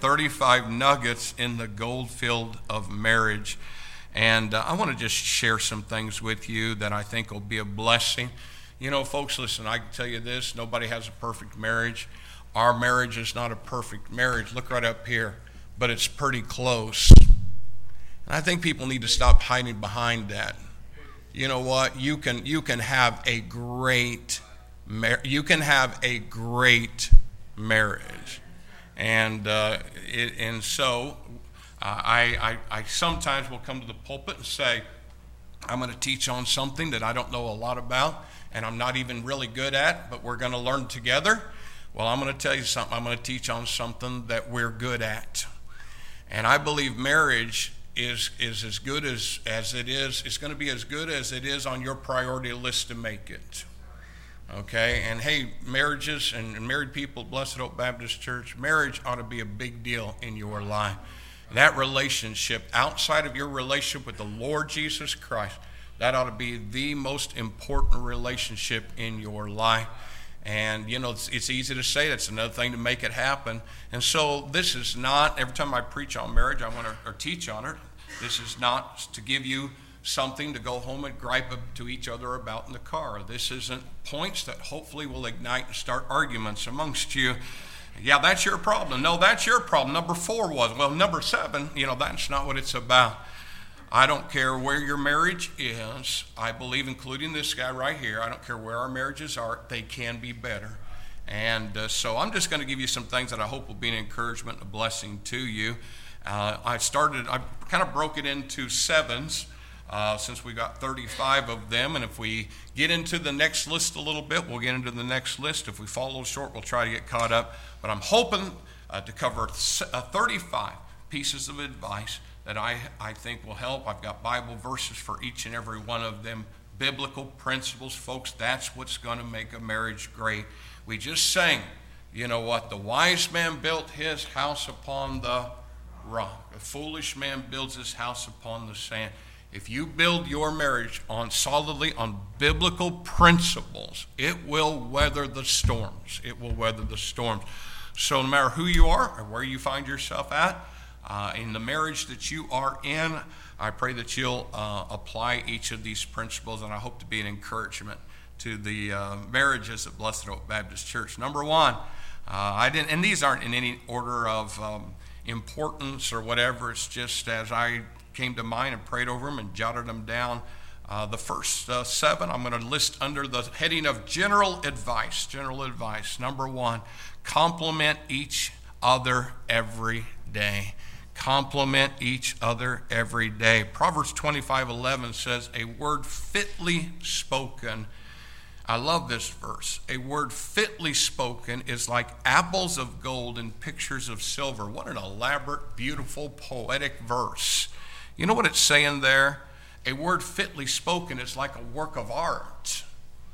35 nuggets in the gold field of marriage. And I want to just share some things with you that I think will be a blessing. You know, folks, listen, I can tell you this, nobody has a perfect marriage. Our marriage is not a perfect marriage. Look right up here, but it's pretty close. And I think people need to stop hiding behind that. You know what? You can have a great marriage. And so I sometimes will come to the pulpit and say, I'm going to teach on something that I don't know a lot about and I'm not even really good at, but we're going to learn together. Well, I'm going to tell you something. I'm going to teach on something that we're good at. And I believe marriage is as good as it is. It's going to be as good as it is on your priority list to make it. Okay? And hey, marriages and married people, Blessed Hope Baptist Church, marriage ought to be a big deal in your life. That relationship, outside of your relationship with the Lord Jesus Christ, that ought to be the most important relationship in your life. And, you know, it's easy to say. That's another thing to make it happen. And so this is not, every time I preach on marriage, or teach on it, this is not to give you something to go home and gripe to each other about in the car. This isn't points that hopefully will ignite and start arguments amongst you. Yeah, that's your problem. No, that's your problem. Number 4 was. Well, number 7, you know, that's not what it's about. I don't care where your marriage is. I believe, including this guy right here, I don't care where our marriages are, they can be better. And so I'm just going to give you some things that I hope will be an encouragement and a blessing to you. I kind of broke it into 7s. Since we got 35 of them, and if we get into the next list a little bit, we'll get into the next list. If we fall a little short, we'll try to get caught up. But I'm hoping to cover 35 pieces of advice that I think will help. I've got Bible verses for each and every one of them, biblical principles, folks. That's what's going to make a marriage great. We just sang, you know what, the wise man built his house upon the rock. A foolish man builds his house upon the sand. If you build your marriage solidly on biblical principles, it will weather the storms. It will weather the storms. So no matter who you are or where you find yourself at, in the marriage that you are in, I pray that you'll apply each of these principles, and I hope to be an encouragement to the marriages at Blessed Hope Baptist Church. Number 1, and these aren't in any order of importance or whatever. It's just as I came to mind and prayed over them and jotted them down. The first 7 I'm going to list under the heading of general advice. General advice. Number 1, compliment each other every day. Compliment each other every day. Proverbs 25:11 says, a word fitly spoken. I love this verse. A word fitly spoken is like apples of gold and pictures of silver. What an elaborate, beautiful, poetic verse. You know what it's saying there? A word fitly spoken is like a work of art.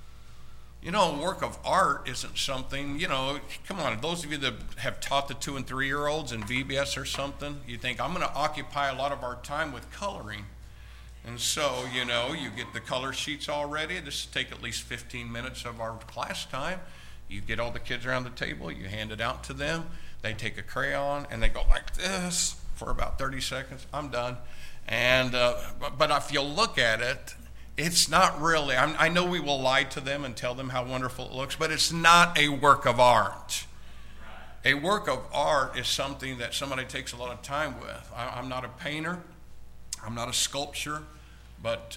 You know, a work of art isn't something, you know, come on, those of you that have taught the 2- and 3-year-olds in VBS or something, you think, I'm going to occupy a lot of our time with coloring. And so, you know, you get the color sheets all ready. This will take at least 15 minutes of our class time. You get all the kids around the table, you hand it out to them. They take a crayon and they go like this for about 30 seconds. I'm done. And but if you look at it, it's not really, I know we will lie to them and tell them how wonderful it looks, but it's not a work of art. A work of art is something that somebody takes a lot of time with. I'm not a painter. I'm not a sculptor. But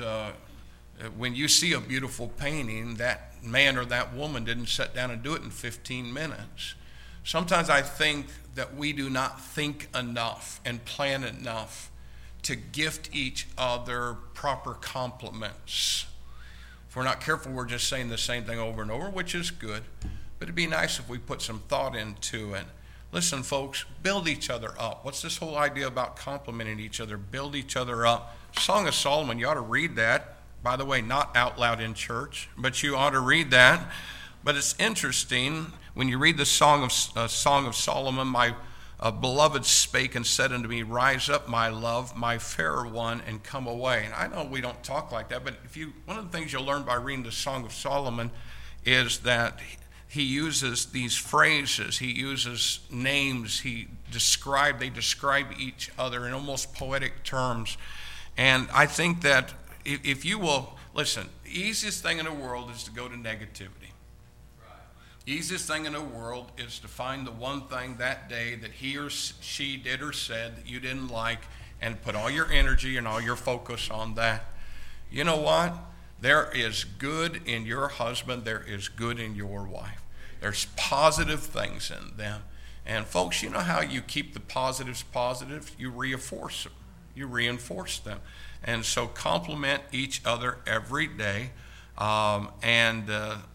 when you see a beautiful painting, that man or that woman didn't sit down and do it in 15 minutes. Sometimes I think that we do not think enough and plan enough to gift each other proper compliments. If we're not careful, we're just saying the same thing over and over, which is good, but it'd be nice if we put some thought into it. Listen, folks, build each other up. What's this whole idea about complimenting each other? Build each other up. Song of Solomon, you ought to read that. By the way, not out loud in church, but you ought to read that. But it's interesting, when you read the Song of Solomon, my beloved spake and said unto me, rise up, my love, my fair one, and come away. And I know we don't talk like that, but one of the things you'll learn by reading the Song of Solomon is that he uses these phrases, he uses names, they describe each other in almost poetic terms. And I think that if you will, listen, the easiest thing in the world is to go to negativity. The easiest thing in the world is to find the one thing that day that he or she did or said that you didn't like and put all your energy and all your focus on that. You know what? There is good in your husband. There is good in your wife. There's positive things in them. And folks, you know how you keep the positives positive? You reinforce them. You reinforce them. And so compliment each other every day, and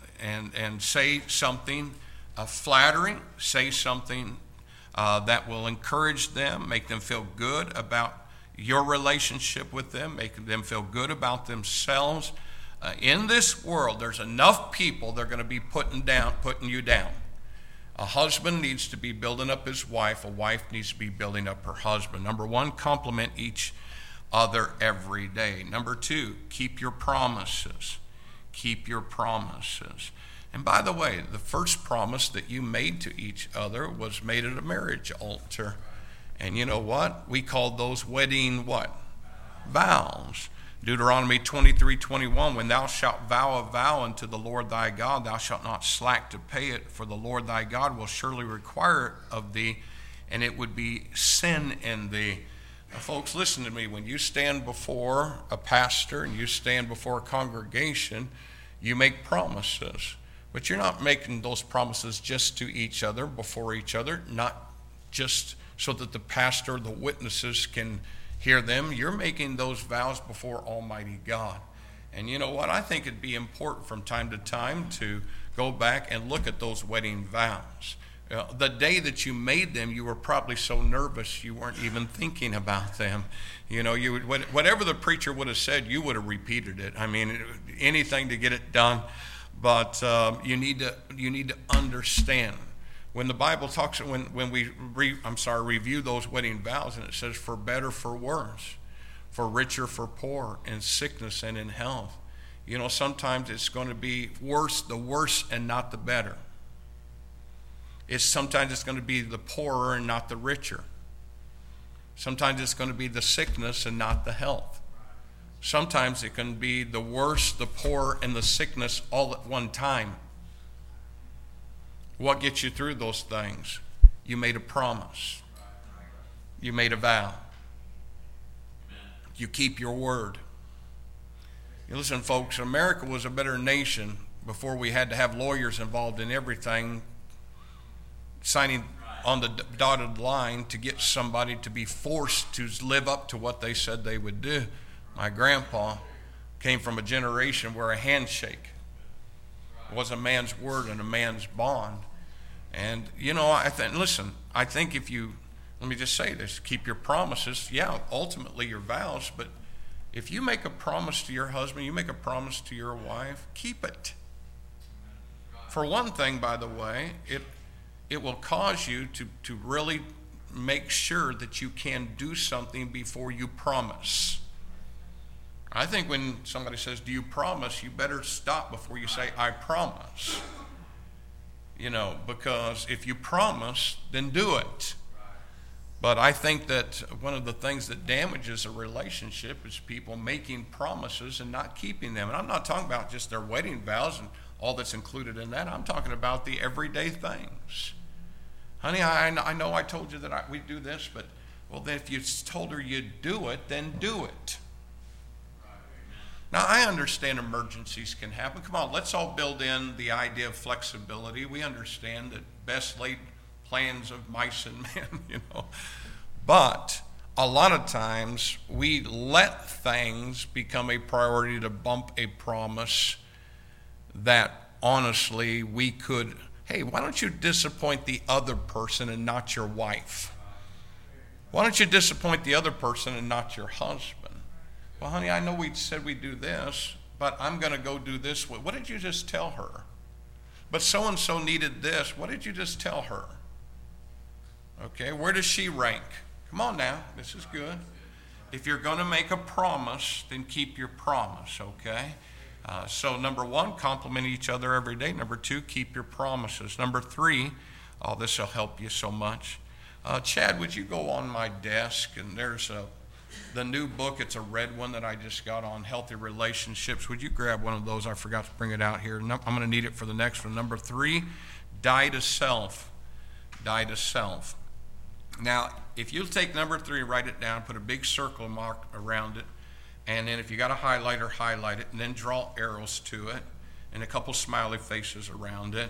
say something flattering, say something that will encourage them, make them feel good about your relationship with them, make them feel good about themselves. In this world, there's enough people that are going to be putting you down. A husband needs to be building up his wife. A wife needs to be building up her husband. Number one, compliment each other every day. Number two, keep your promises. Keep your promises. And by the way, the first promise that you made to each other was made at a marriage altar. And you know what? We called those wedding what? Vows. Deuteronomy 23:21, when thou shalt vow a vow unto the Lord thy God, thou shalt not slack to pay it, for the Lord thy God will surely require it of thee, and it would be sin in thee. Now, folks, listen to me. When you stand before a pastor and you stand before a congregation, you make promises. But you're not making those promises just to each other, before each other, not just so that the pastor or the witnesses can hear them. You're making those vows before Almighty God. And you know what? I think it'd be important from time to time to go back and look at those wedding vows. The day that you made them, you were probably so nervous you weren't even thinking about them. You know, whatever the preacher would have said, you would have repeated it. I mean, anything to get it done. But you need to understand. When the Bible talks, when we review those wedding vows, and it says for better, for worse, for richer, for poor, in sickness and in health. You know, sometimes it's going to be the worse and not the better. Sometimes it's going to be the poorer and not the richer. Sometimes it's going to be the sickness and not the health. Sometimes it can be the worse, the poor, and the sickness all at one time. What gets you through those things? You made a promise. You made a vow. You keep your word. You listen, folks, America was a better nation before we had to have lawyers involved in everything, signing on the dotted line to get somebody to be forced to live up to what they said they would do. My grandpa came from a generation where a handshake was a man's word and a man's bond. And, you know, I think if you, let me just say this, keep your promises, ultimately your vows, but if you make a promise to your husband, you make a promise to your wife, keep it. For one thing, by the way, it will cause you to really make sure that you can do something before you promise. I think when somebody says, do you promise, you better stop before you say, I promise. You know, because if you promise, then do it. But I think that one of the things that damages a relationship is people making promises and not keeping them. And I'm not talking about just their wedding vows and all that's included in that. I'm talking about the everyday things. Honey, I know I told you that we do this, but, well, then if you told her you'd do it, then do it. Now, I understand emergencies can happen. Come on, let's all build in the idea of flexibility. We understand that best laid plans of mice and men, you know. But a lot of times we let things become a priority to bump a promise that honestly we could, hey, why don't you disappoint the other person and not your wife? Why don't you disappoint the other person and not your husband? Well, honey, I know we said we'd do this, but I'm going to go do this. What did you just tell her? But so-and-so needed this. What did you just tell her? Okay, where does she rank? Come on now, this is good. If you're going to make a promise, then keep your promise, okay? So number one, compliment each other every day. Number two, keep your promises. Number three, oh, this will help you so much. Chad, would you go on my desk? And there's the new book. It's a red one that I just got on healthy relationships. Would you grab one of those? I forgot to bring it out here. I'm going to need it for the next one. Number three, die to self. Die to self. Now, if you'll take number three, write it down, put a big circle mark around it, and then if you got a highlighter, highlight it, and then draw arrows to it, and a couple smiley faces around it.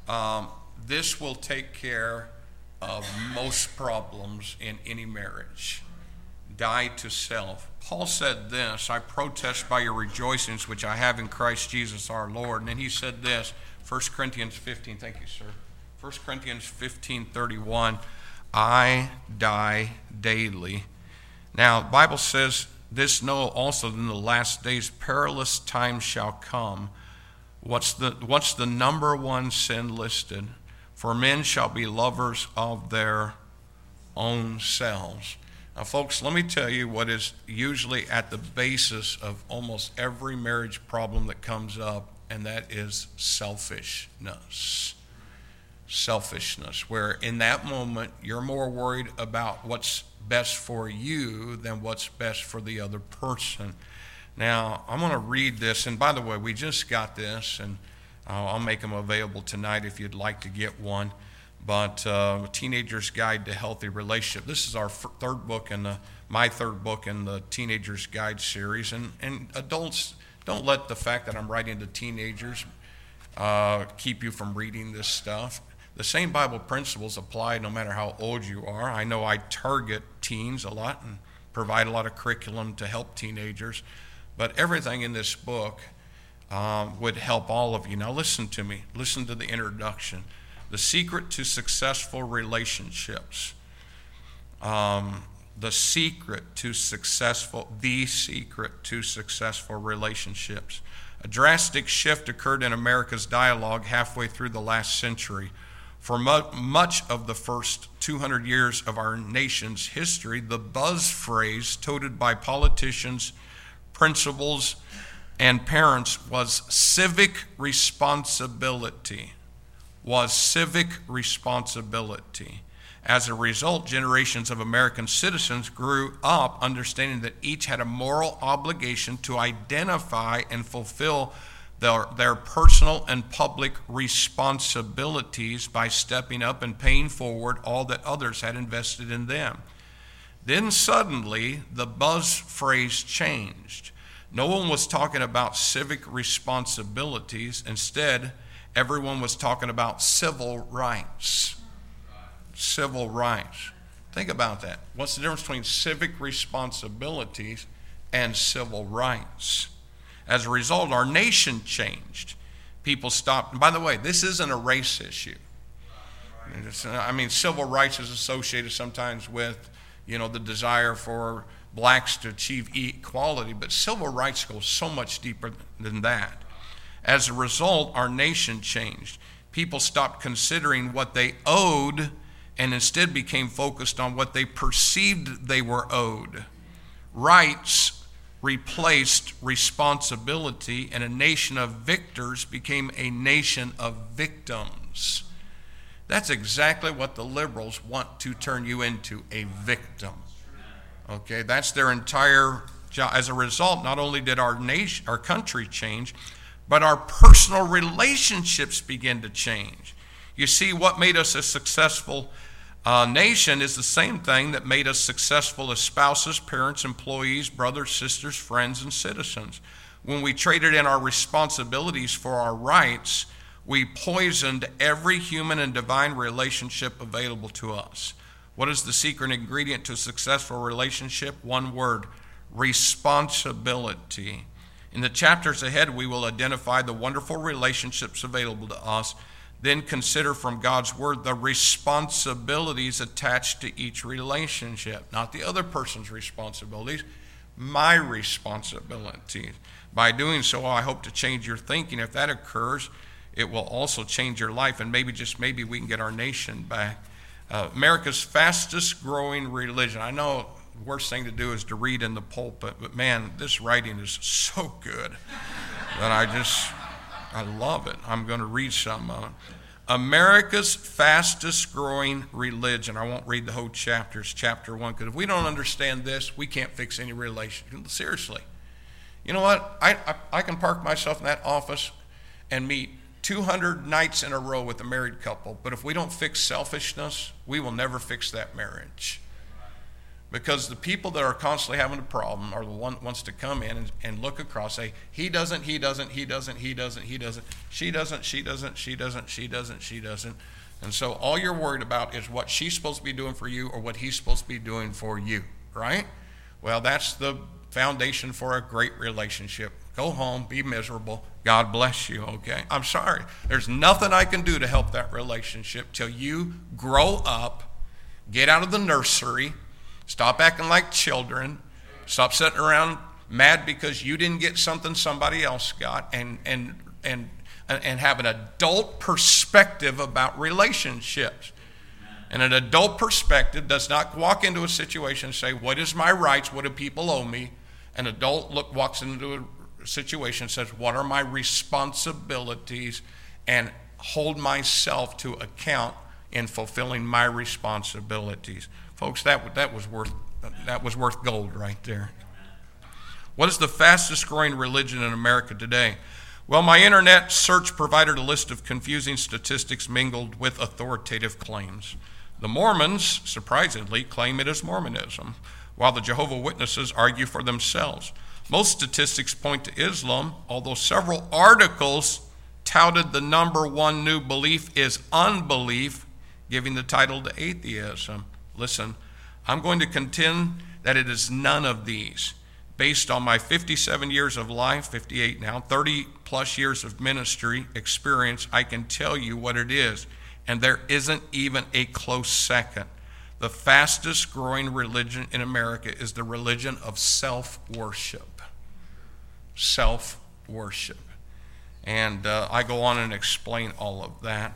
This will take care of most problems in any marriage. Die to self. Paul said this, I protest by your rejoicings which I have in Christ Jesus our Lord. And then he said this, 1 Corinthians 15, thank you, sir. 1 Corinthians 15:31, I die daily. Now, the Bible says, this know also in the last days perilous times shall come. What's the number one sin listed? For men shall be lovers of their own selves. Now, folks, let me tell you what is usually at the basis of almost every marriage problem that comes up, and that is selfishness. Selfishness, where in that moment you're more worried about what's best for you than what's best for the other person. Now, I'm going to read this, and by the way, we just got this, and I'll make them available tonight if you'd like to get one. But Teenager's Guide to Healthy Relationship. This is our third book in my third book in the Teenager's Guide series. And adults, don't let the fact that I'm writing to teenagers keep you from reading this stuff. The same Bible principles apply no matter how old you are. I know I target teens a lot and provide a lot of curriculum to help teenagers. But everything in this book would help all of you. Now listen to me. Listen to the introduction. The secret to successful relationships. The secret to successful relationships. A drastic shift occurred in America's dialogue halfway through the last century. For much of the first 200 years of our nation's history, the buzz phrase toted by politicians, principals, and parents was civic responsibility. As a result, generations of American citizens grew up understanding that each had a moral obligation to identify and fulfill their personal and public responsibilities by stepping up and paying forward all that others had invested in them. Then suddenly, the buzz phrase changed. No one was talking about civic responsibilities. Instead, everyone was talking about civil rights. Civil rights. Think about that. What's the difference between civic responsibilities and civil rights? As a result, our nation changed. People stopped. And by the way, this isn't a race issue. Civil rights is associated sometimes with, the desire for blacks to achieve equality, but civil rights go so much deeper than that. As a result, our nation changed. People stopped considering what they owed and instead became focused on what they perceived they were owed. Rights replaced responsibility, and a nation of victors became a nation of victims. That's exactly what the liberals want to turn you into, a victim. Okay, that's their entire job. As a result, not only did our country change, but our personal relationships begin to change. You see, what made us a successful nation is the same thing that made us successful as spouses, parents, employees, brothers, sisters, friends, and citizens. When we traded in our responsibilities for our rights, we poisoned every human and divine relationship available to us. What is the secret ingredient to a successful relationship? One word: responsibility. In the chapters ahead, we will identify the wonderful relationships available to us, then consider from God's word the responsibilities attached to each relationship. Not the other person's responsibilities, my responsibilities. By doing so, I hope to change your thinking. If that occurs, it will also change your life, and maybe, just maybe, we can get our nation back. America's fastest growing religion. I know the worst thing to do is to read in the pulpit, but man, this writing is so good. that I love it. I'm going to read some of it. America's fastest growing religion. I won't read the whole chapter. It's chapter 1, because if we don't understand this, we can't fix any relationship. Seriously. You know what? I can park myself in that office and meet 200 nights in a row with a married couple, but if we don't fix selfishness, we will never fix that marriage. Because the people that are constantly having a problem are the one that wants to come in and look across, say, he doesn't, he doesn't, he doesn't, he doesn't, he doesn't, she doesn't, she doesn't, she doesn't, she doesn't, she doesn't. And so all you're worried about is what she's supposed to be doing for you or what he's supposed to be doing for you, right? Well, that's the foundation for a great relationship. Go home, be miserable. God bless you, okay? I'm sorry. There's nothing I can do to help that relationship till you grow up, get out of the nursery, stop acting like children, stop sitting around mad because you didn't get something somebody else got, and have an adult perspective about relationships. And an adult perspective does not walk into a situation and say, what is my rights? What do people owe me? An adult walks into a situation and says, what are my responsibilities? And hold myself to account in fulfilling my responsibilities. Folks, that was worth gold right there. What is the fastest growing religion in America today? Well, my internet search provided a list of confusing statistics mingled with authoritative claims. The Mormons, surprisingly, claim it is Mormonism, while the Jehovah's Witnesses argue for themselves. Most statistics point to Islam, although several articles touted the number one new belief is unbelief, giving the title to atheism. Listen, I'm going to contend that it is none of these. Based on my 57 years of life, 58 now, 30 plus years of ministry experience, I can tell you what it is. And there isn't even a close second. The fastest growing religion in America is the religion of self-worship. Self-worship. And I go on and explain all of that.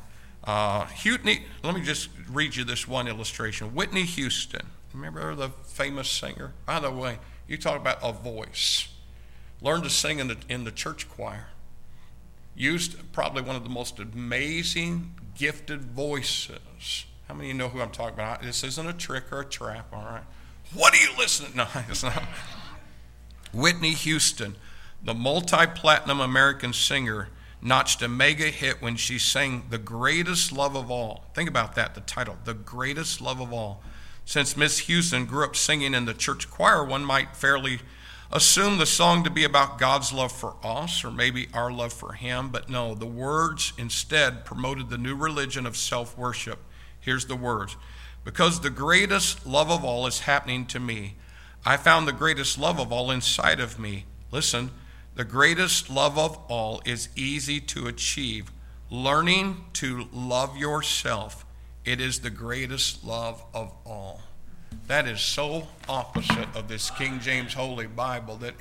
Let me just read you this one illustration. Whitney Houston. Remember the famous singer? By the way, you talk about a voice. Learned to sing in the church choir. Used probably one of the most amazing, gifted voices. How many of you know who I'm talking about? This isn't a trick or a trap, all right? What are you listening? No, it's not. Whitney Houston, the multi-platinum American singer, notched a mega hit when she sang The Greatest Love of All. Think about that, the title, The Greatest Love of All. Since Miss Houston grew up singing in the church choir, one might fairly assume the song to be about God's love for us, or maybe our love for him, but no, the words instead promoted the new religion of self-worship. Here's the words. Because the greatest love of all is happening to me, I found the greatest love of all inside of me. Listen, the greatest love of all is easy to achieve. Learning to love yourself. It is the greatest love of all. That is so opposite of this King James Holy Bible that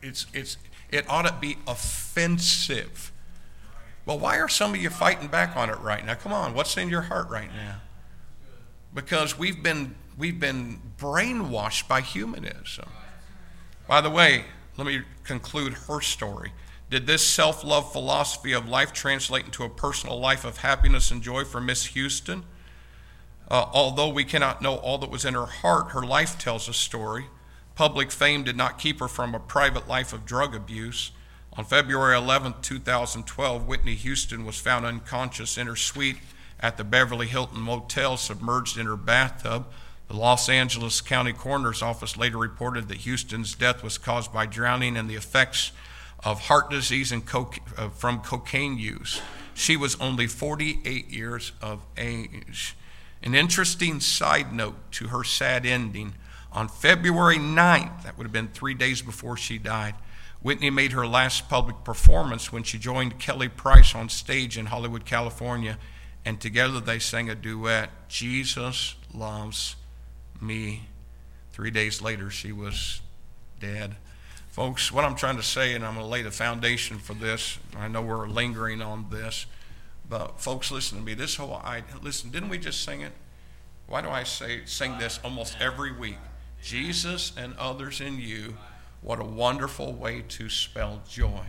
it ought to be offensive. Well, why are some of you fighting back on it right now? Come on, what's in your heart right now? Because we've been brainwashed by humanism. By the way, let me conclude her story. Did this self-love philosophy of life translate into a personal life of happiness and joy for Miss Houston? Although we cannot know all that was in her heart, her life tells a story. Public fame did not keep her from a private life of drug abuse. On February 11, 2012, Whitney Houston was found unconscious in her suite at the Beverly Hilton Motel, submerged in her bathtub. The Los Angeles County Coroner's Office later reported that Houston's death was caused by drowning and the effects of heart disease and from cocaine use. She was only 48 years of age. An interesting side note to her sad ending, on February 9th, that would have been 3 days before she died, Whitney made her last public performance when she joined Kelly Price on stage in Hollywood, California, and together they sang a duet, Jesus Loves Me. 3 days later, she was dead. Folks, what I'm trying to say, and I'm going to lay the foundation for this, I know we're lingering on this, but folks, listen to me. Listen, didn't we just sing it? Why do I sing this almost every week? Jesus and others in you. What a wonderful way to spell joy.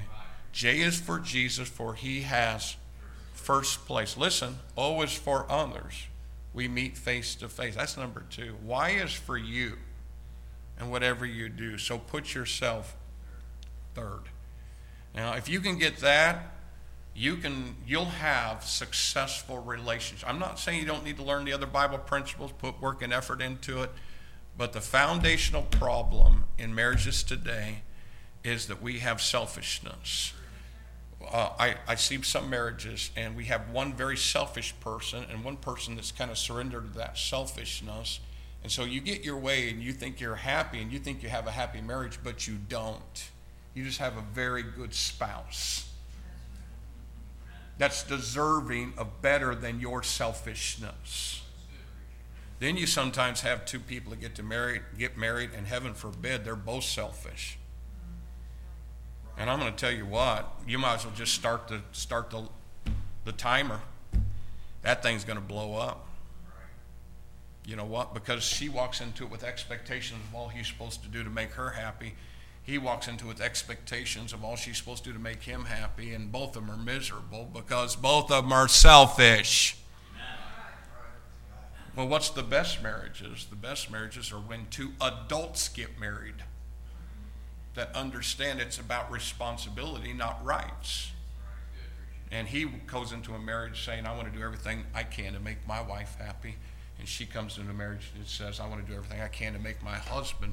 J is for Jesus, for he has first place. Listen, O is for others. We meet face to face. That's number 2. Y is for you and whatever you do. So put yourself third. Now, if you can get that, you'll have successful relationships. I'm not saying you don't need to learn the other Bible principles, put work and effort into it, but the foundational problem in marriages today is that we have selfishness. I see some marriages, and we have one very selfish person and one person that's kind of surrendered to that selfishness. And so you get your way, and you think you're happy, and you think you have a happy marriage, but you don't. You just have a very good spouse that's deserving of better than your selfishness. Then you sometimes have two people that get married, and heaven forbid, they're both selfish. And I'm going to tell you what, you might as well just start the timer. That thing's going to blow up. You know what? Because she walks into it with expectations of all he's supposed to do to make her happy. He walks into it with expectations of all she's supposed to do to make him happy, and both of them are miserable because both of them are selfish. Well, what's the best marriages? The best marriages are when two adults get married that understand it's about responsibility, not rights. And he goes into a marriage saying, I want to do everything I can to make my wife happy. And she comes into a marriage that says, I want to do everything I can to make my husband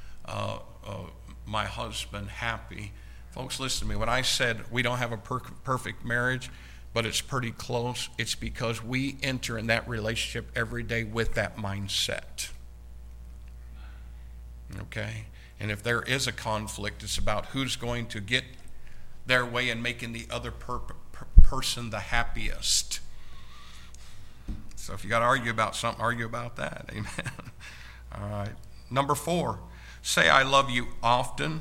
happy. Folks, listen to me. When I said we don't have a perfect marriage, but it's pretty close, it's because we enter in that relationship every day with that mindset. Okay? And if there is a conflict, it's about who's going to get their way in making the other person the happiest. So if you got to argue about something, argue about that. Amen. All right. Number 4, say I love you often.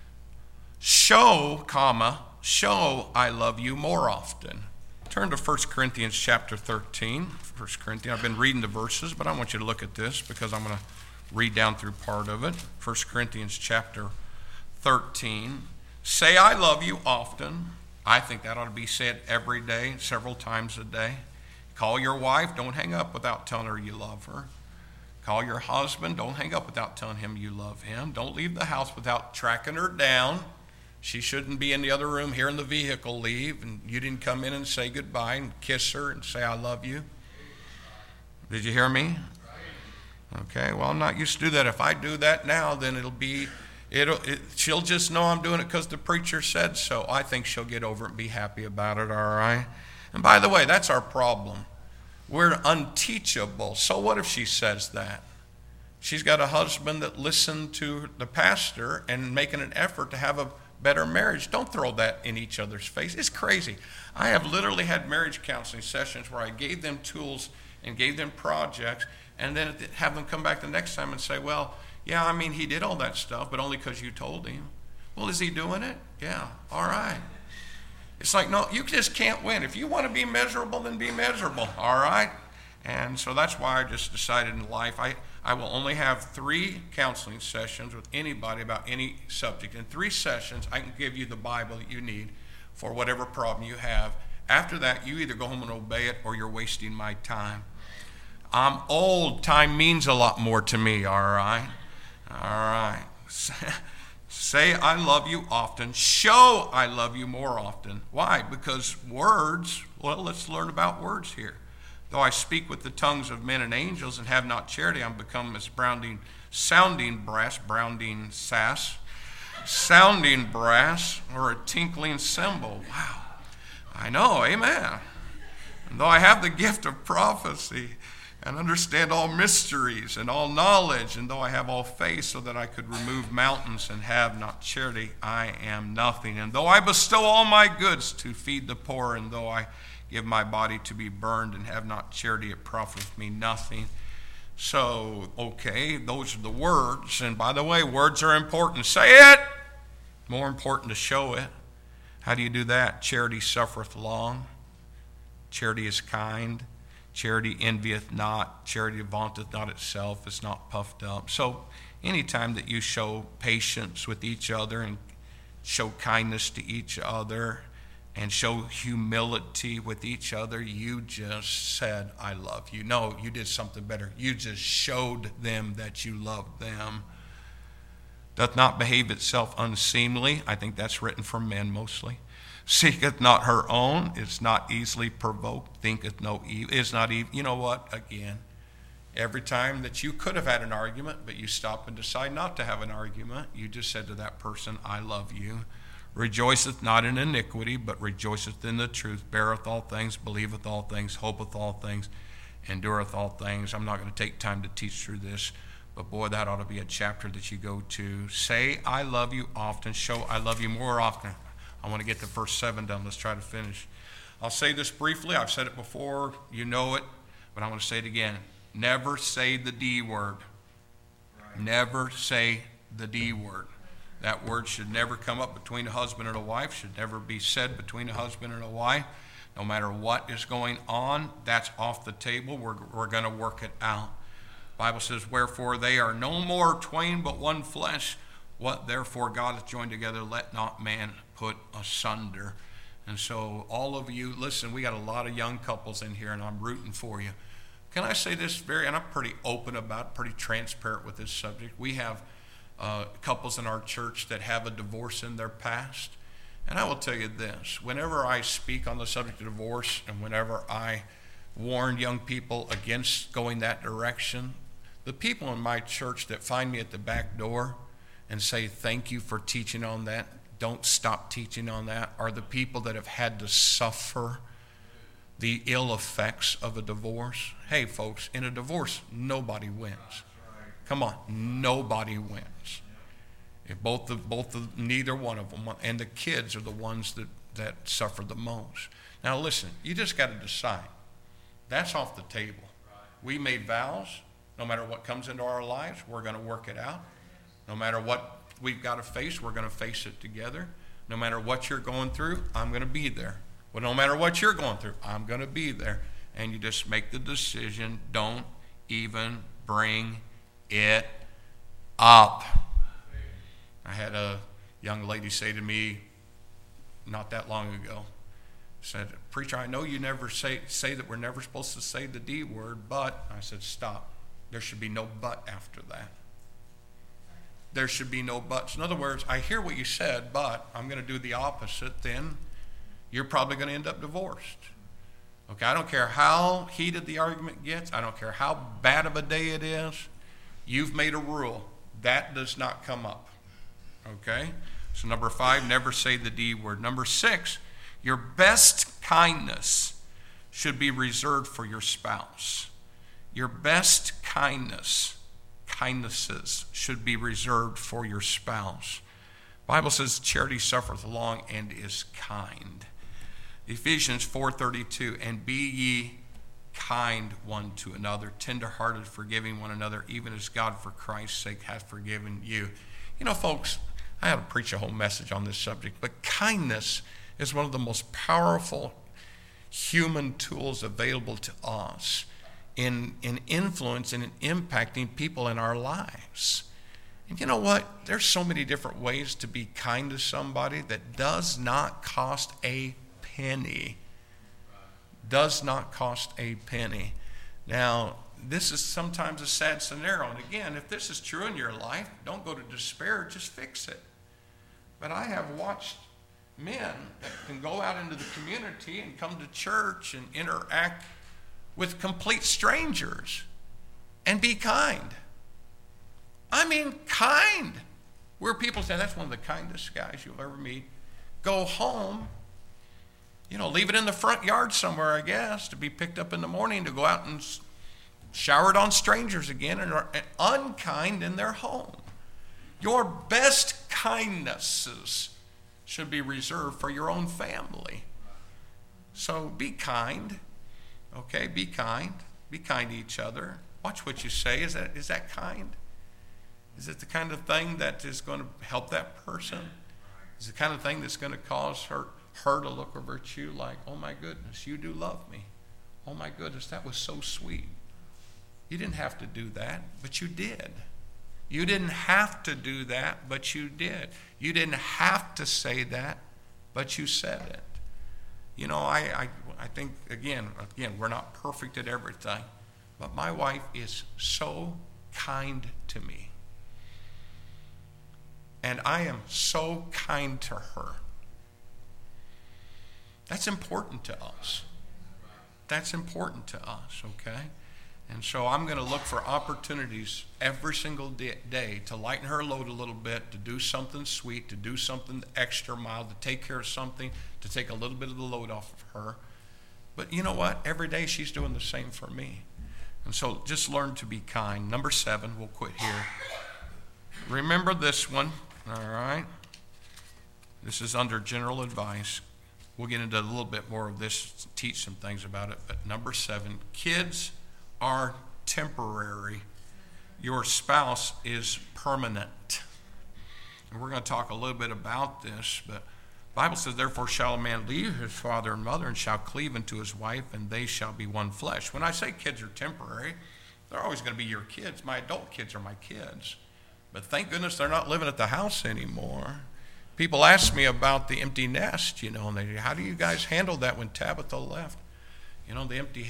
Show I love you more often. Turn to 1 Corinthians chapter 13. 1 Corinthians, I've been reading the verses, but I want you to look at this because I'm going to read down through part of it. 1 Corinthians chapter 13. Say I love you often. I think that ought to be said every day, several times a day. Call your wife. Don't hang up without telling her you love her. Call your husband. Don't hang up without telling him you love him. Don't leave the house without tracking her down. She shouldn't be in the other room hearing the vehicle leave, and you didn't come in and say goodbye and kiss her and say I love you. Did you hear me? Okay, well, I'm not used to do that. If I do that now, then she'll just know I'm doing it because the preacher said so. I think she'll get over it and be happy about it, all right? And by the way, that's our problem. We're unteachable. So what if she says that? She's got a husband that listened to the pastor and making an effort to have a better marriage. Don't throw that in each other's face. It's crazy. I have literally had marriage counseling sessions where I gave them tools and gave them projects, and then have them come back the next time and say, well, yeah, I mean, he did all that stuff, but only because you told him. Well, is he doing it? Yeah, all right. It's like, no, you just can't win. If you want to be miserable, then be miserable, all right? And so that's why I just decided in life, I will only have 3 counseling sessions with anybody about any subject. In 3 sessions, I can give you the Bible that you need for whatever problem you have. After that, you either go home and obey it or you're wasting my time. I'm old. Time means a lot more to me, all right? All right. Say I love you often. Show I love you more often. Why? Because words, well, let's learn about words here. Though I speak with the tongues of men and angels and have not charity, I'm become as sounding brass, or a tinkling cymbal. Wow. I know, amen. And though I have the gift of prophecy and understand all mysteries and all knowledge, and though I have all faith so that I could remove mountains and have not charity, I am nothing. And though I bestow all my goods to feed the poor, and though I give my body to be burned and have not charity, it profiteth me nothing. So, okay, those are the words. And by the way, words are important. Say it! More important to show it. How do you do that? Charity suffereth long. Charity is kind. Charity envieth not. Charity vaunteth not itself, is not puffed up. So anytime that you show patience with each other and show kindness to each other, and show humility with each other, you just said, I love you. No, you did something better. You just showed them that you loved them. Doth not behave itself unseemly. I think that's written for men mostly. Seeketh not her own, is not easily provoked, thinketh no evil, is not evil. You know what? Again, every time that you could have had an argument, but you stop and decide not to have an argument, you just said to that person, I love you. Rejoiceth not in iniquity, but rejoiceth in the truth, beareth all things, believeth all things, hopeth all things, endureth all things. I'm not going to take time to teach through this, but boy, that ought to be a chapter that you go to. Say, I love you often. Show I love you more often. I want to get the first 7 done. Let's try to finish. I'll say this briefly. I've said it before. You know it, but I want to say it again. Never say the D word. Right. Never say the D word. That word should never come up between a husband and a wife, should never be said between a husband and a wife. No matter what is going on, that's off the table. We're going to work it out. The Bible says, wherefore they are no more twain but one flesh. What therefore God hath joined together, let not man put asunder. And so all of you, listen, we got a lot of young couples in here, and I'm rooting for you. Can I say this and I'm pretty open about it, pretty transparent with this subject. We have couples in our church that have a divorce in their past. And I will tell you this, whenever I speak on the subject of divorce and whenever I warn young people against going that direction, the people in my church that find me at the back door and say, thank you for teaching on that, don't stop teaching on that, are the people that have had to suffer the ill effects of a divorce. Hey, folks, in a divorce, nobody wins. Come on, nobody wins. If neither one of them, and the kids are the ones that suffer the most. Now listen, you just got to decide. That's off the table. We made vows. No matter what comes into our lives, we're going to work it out. No matter what we've got to face, we're going to face it together. No matter what you're going through, I'm going to be there. Well, no matter what you're going through, I'm going to be there. And you just make the decision, don't even bring it up. I had a young lady say to me not that long ago, said, preacher, I know you never say that we're never supposed to say the D word, but I said, stop. There should be no but after that. There should be no buts. In other words, I hear what you said, but I'm going to do the opposite, then you're probably going to end up divorced. Okay, I don't care how heated the argument gets. I don't care how bad of a day it is. You've made a rule. That does not come up. Okay? So number 5, never say the D word. Number 6, your best kindness should be reserved for your spouse. Your best kindnesses should be reserved for your spouse. The Bible says charity suffereth long and is kind. Ephesians 4:32, and be ye kind one to another, tenderhearted, forgiving one another, even as God for Christ's sake hath forgiven you. You know, folks, I have to preach a whole message on this subject, but kindness is one of the most powerful human tools available to us in influence and in impacting people in our lives. And you know what? There's so many different ways to be kind to somebody that does not cost a penny. Does not cost a penny. Now, this is sometimes a sad scenario. And again, if this is true in your life, don't go to despair, just fix it. But I have watched men that can go out into the community and come to church and interact with complete strangers and be kind. I mean, kind. Where people say, that's one of the kindest guys you'll ever meet. Go home, leave it in the front yard somewhere, I guess, to be picked up in the morning to go out and showered on strangers again and are unkind in their home. Your best kindnesses should be reserved for your own family. So be kind. Okay, be kind. Be kind to each other. Watch what you say. Is that kind? Is it the kind of thing that is going to help that person? Is it the kind of thing that's going to cause her to look over at you like, oh my goodness, you do love me. Oh my goodness, that was so sweet. You didn't have to do that, but you did. You didn't have to do that, but you did. You didn't have to say that, but you said it. You know, I think, again, we're not perfect at everything, but my wife is so kind to me. And I am so kind to her. That's important to us. That's important to us, okay? And so I'm going to look for opportunities every single day to lighten her load a little bit, to do something sweet, to do something extra mile, to take care of something, to take a little bit of the load off of her. But you know what? Every day she's doing the same for me. And so just learn to be kind. Number 7, we'll quit here. Remember this one, all right? This is under general advice. We'll get into a little bit more of this, teach some things about it. But number 7, kids are temporary. Your spouse is permanent. And we're going to talk a little bit about this, but the Bible says, therefore shall a man leave his father and mother and shall cleave unto his wife, and they shall be one flesh. When I say kids are temporary, they're always going to be your kids. My adult kids are my kids. But thank goodness they're not living at the house anymore. People ask me about the empty nest, you know, and they, how do you guys handle that when Tabitha left? You know, the empty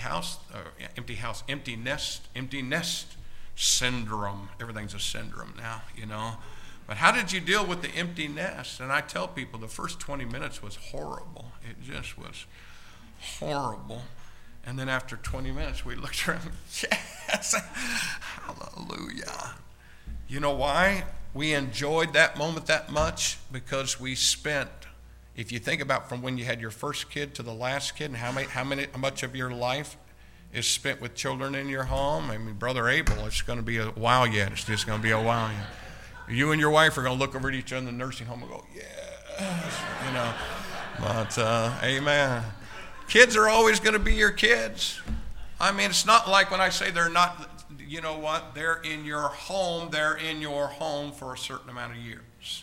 nest syndrome. Everything's a syndrome now, you know. But how did you deal with the empty nest? And I tell people the first 20 minutes was horrible. It just was horrible. And then after 20 minutes, we looked around, yes, hallelujah. You know why we enjoyed that moment that much? Because we spent, if you think about from when you had your first kid to the last kid, and how much of your life is spent with children in your home. I mean, Brother Abel, it's going to be a while yet. It's just going to be a while yet. You and your wife are going to look over at each other in the nursing home and go, yes, you know. But, amen. Kids are always going to be your kids. I mean, it's not like when I say they're not, you know what, they're in your home for a certain amount of years.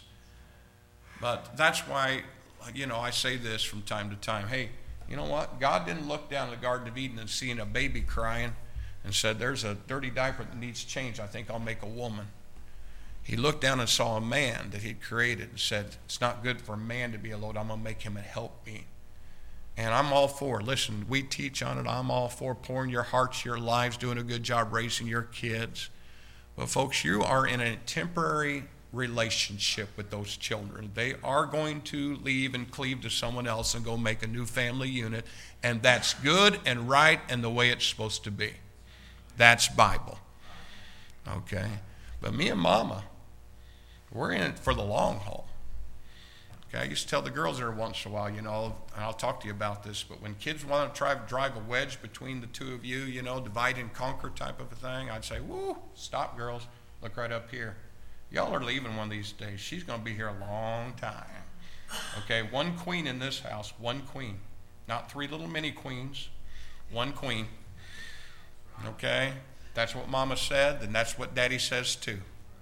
But that's why, you know, I say this from time to time. Hey, you know what? God didn't look down the Garden of Eden and seeing a baby crying and said, there's a dirty diaper that needs change. I think I'll make a woman. He looked down and saw a man that he'd created and said, it's not good for a man to be alone. I'm going to make him a helpmeet. And I'm all for, listen, we teach on it. I'm all for pouring your hearts, your lives, doing a good job raising your kids. But folks, you are in a temporary relationship with those children. They are going to leave and cleave to someone else and go make a new family unit. And that's good and right and the way it's supposed to be. That's Bible. Okay? But me and Mama, we're in it for the long haul. Okay, I used to tell the girls every once in a while, you know, and I'll talk to you about this, but when kids want to try to drive a wedge between the two of you, you know, divide and conquer type of a thing, I'd say, woo, stop, girls. Look right up here. Y'all are leaving one of these days. She's going to be here a long time. Okay, one queen in this house, one queen. Not 3 little mini queens, one queen. Okay, that's what Mama said, and that's what Daddy says too.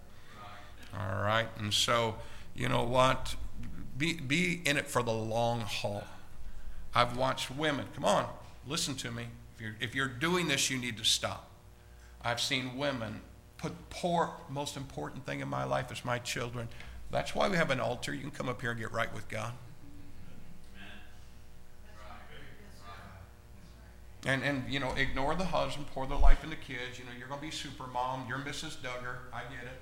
All right, and so, you know what? Be in it for the long haul. I've watched women, come on, listen to me. If you're doing this, you need to stop. I've seen women put most important thing in my life is my children. That's why we have an altar. You can come up here and get right with God. And you know, ignore the husband, pour their life into kids. You know, you're going to be super mom. You're Mrs. Duggar. I get it.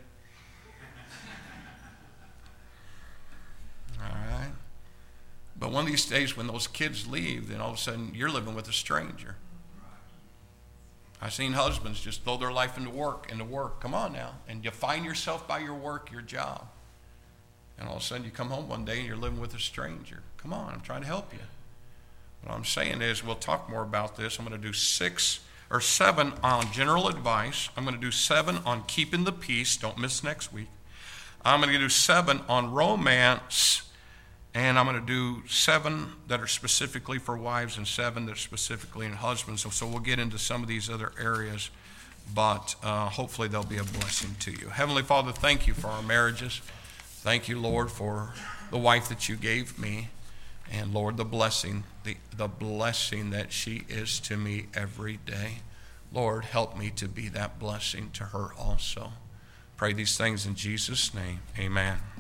All right. But one of these days when those kids leave, then all of a sudden you're living with a stranger. I've seen husbands just throw their life into work. Come on now. And you find yourself by your work, your job. And all of a sudden you come home one day and you're living with a stranger. Come on, I'm trying to help you. What I'm saying is, we'll talk more about this. I'm going to do 6 or 7 on general advice. I'm going to do 7 on keeping the peace. Don't miss next week. I'm going to do 7 on romance. And I'm going to do 7 that are specifically for wives and 7 that are specifically in husbands. So we'll get into some of these other areas, but hopefully they'll be a blessing to you. Heavenly Father, thank you for our marriages. Thank you, Lord, for the wife that you gave me. And Lord, the blessing that she is to me every day. Lord, help me to be that blessing to her also. pray these things in Jesus' name. Amen.